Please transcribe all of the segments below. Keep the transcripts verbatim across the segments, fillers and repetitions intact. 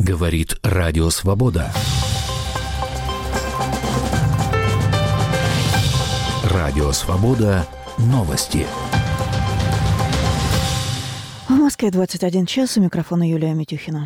Говорит Радио Свобода. Радио Свобода. Новости. В Москве двадцать один час. У микрофона Юлия Митюхина.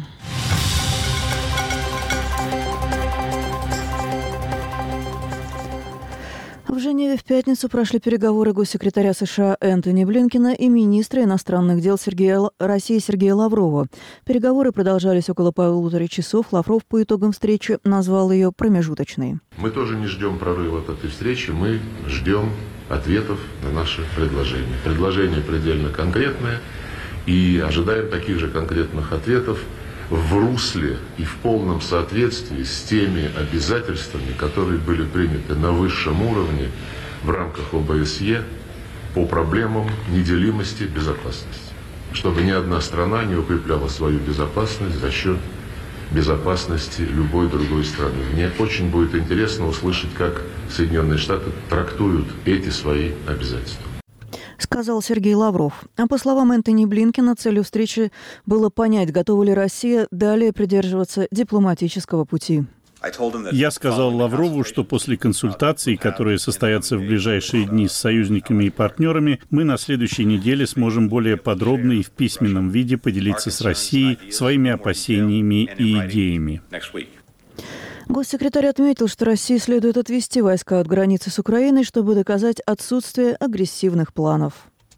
В Женеве в пятницу прошли переговоры госсекретаря США Энтони Блинкена и министра иностранных дел Сергея, России Сергея Лаврова. Переговоры продолжались около полутора часов. Лавров по итогам встречи назвал ее промежуточной. Мы тоже не ждем прорыва от этой встречи, мы ждем ответов на наши предложения. Предложения предельно конкретные и ожидаем таких же конкретных ответов в русле и в полном соответствии с теми обязательствами, которые были приняты на высшем уровне в рамках О Бэ С Е по проблемам неделимости безопасности. Чтобы ни одна страна не укрепляла свою безопасность за счет безопасности любой другой страны. Мне очень будет интересно услышать, как Соединенные Штаты трактуют эти свои обязательства. Сказал Сергей Лавров. А по словам Энтони Блинкена, целью встречи было понять, готова ли Россия далее придерживаться дипломатического пути. Я сказал Лаврову, что после консультаций, которые состоятся в ближайшие дни с союзниками и партнерами, мы на следующей неделе сможем более подробно и в письменном виде поделиться с Россией своими опасениями и идеями. Госсекретарь отметил, что России следует отвести войска от границы с Украиной, чтобы доказать отсутствие агрессивных планов.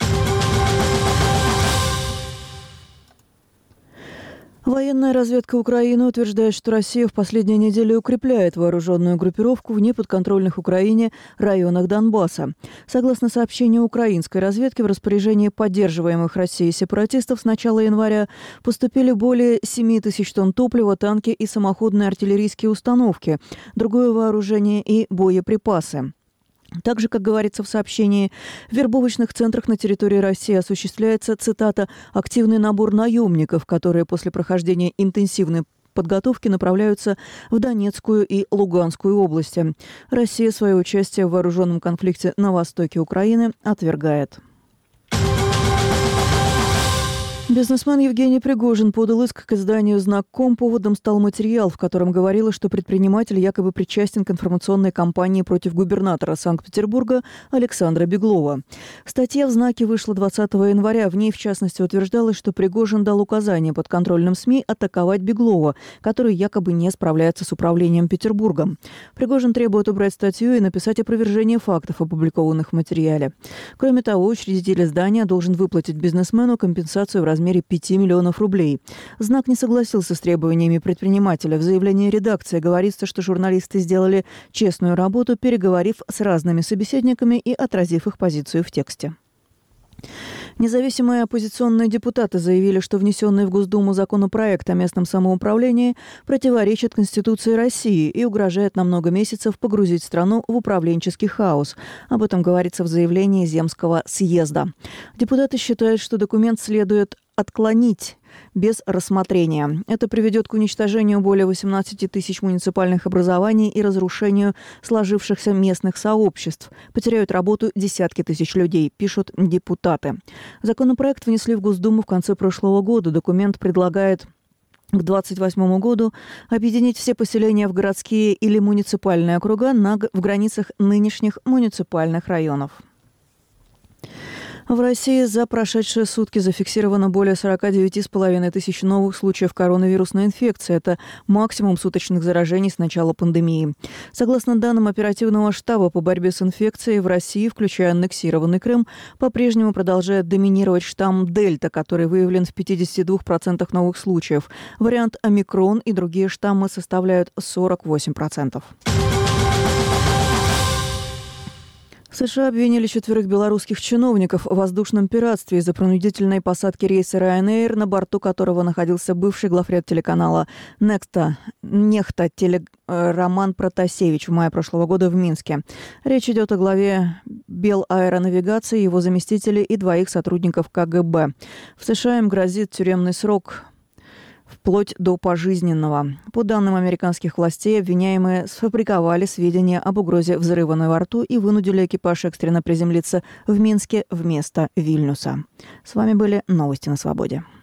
Военная разведка Украины утверждает, что Россия в последние недели укрепляет вооруженную группировку в неподконтрольных Украине районах Донбасса. Согласно сообщению украинской разведки, в распоряжение поддерживаемых Россией сепаратистов с начала января поступили более семи тысяч тонн топлива, танки и самоходные артиллерийские установки, другое вооружение и боеприпасы. Также, как говорится в сообщении, в вербовочных центрах на территории России осуществляется, цитата, «активный набор наемников, которые после прохождения интенсивной подготовки направляются в Донецкую и Луганскую области». Россия свое участие в вооруженном конфликте на востоке Украины отвергает. Бизнесмен Евгений Пригожин подал иск к изданию «Знак ком». Поводом стал материал, в котором говорилось, что предприниматель якобы причастен к информационной кампании против губернатора Санкт-Петербурга Александра Беглова. Статья в «Знаке» вышла двадцатого января. В ней, в частности, утверждалось, что Пригожин дал указание подконтрольным СМИ атаковать Беглова, который якобы не справляется с управлением Петербургом. Пригожин требует убрать статью и написать опровержение фактов, опубликованных в материале. Кроме того, учредитель издания должен выплатить бизнесмену компенсацию в размере В размере пяти миллионов рублей. «Знак» не согласился с требованиями предпринимателя. В заявлении редакции говорится, что журналисты сделали честную работу, переговорив с разными собеседниками и отразив их позицию в тексте. Независимые оппозиционные депутаты заявили, что внесенный в Госдуму законопроект о местном самоуправлении противоречит Конституции России и угрожает на много месяцев погрузить страну в управленческий хаос. Об этом говорится в заявлении Земского съезда. Депутаты считают, что документ следует отклонить без рассмотрения. Это приведет к уничтожению более восемнадцати тысяч муниципальных образований и разрушению сложившихся местных сообществ. Потеряют работу десятки тысяч людей, пишут депутаты. Законопроект внесли в Госдуму в конце прошлого года. Документ предлагает к двадцать восьмому году объединить все поселения в городские или муниципальные округа на, в границах нынешних муниципальных районов. В России за прошедшие сутки зафиксировано более сорок девять с половиной тысяч новых случаев коронавирусной инфекции. Это максимум суточных заражений с начала пандемии. Согласно данным оперативного штаба по борьбе с инфекцией, в России, включая аннексированный Крым, по-прежнему продолжает доминировать штамм Дельта, который выявлен в пятидесяти двух процентах новых случаев. Вариант Омикрон и другие штаммы составляют сорок восемь процентов. США обвинили четверых белорусских чиновников в воздушном пиратстве из-за принудительной посадки рейса Ryanair, на борту которого находился бывший главред телеканала Некста, Нехта теле, Роман Протасевич в мае прошлого года в Минске. Речь идет о главе Белаэронавигации, его заместителей и двоих сотрудников Ка Гэ Бэ. В США им грозит тюремный срок вплоть до пожизненного. По данным американских властей, обвиняемые сфабриковали сведения об угрозе взрыва на борту и вынудили экипаж экстренно приземлиться в Минске вместо Вильнюса. С вами были новости на Свободе.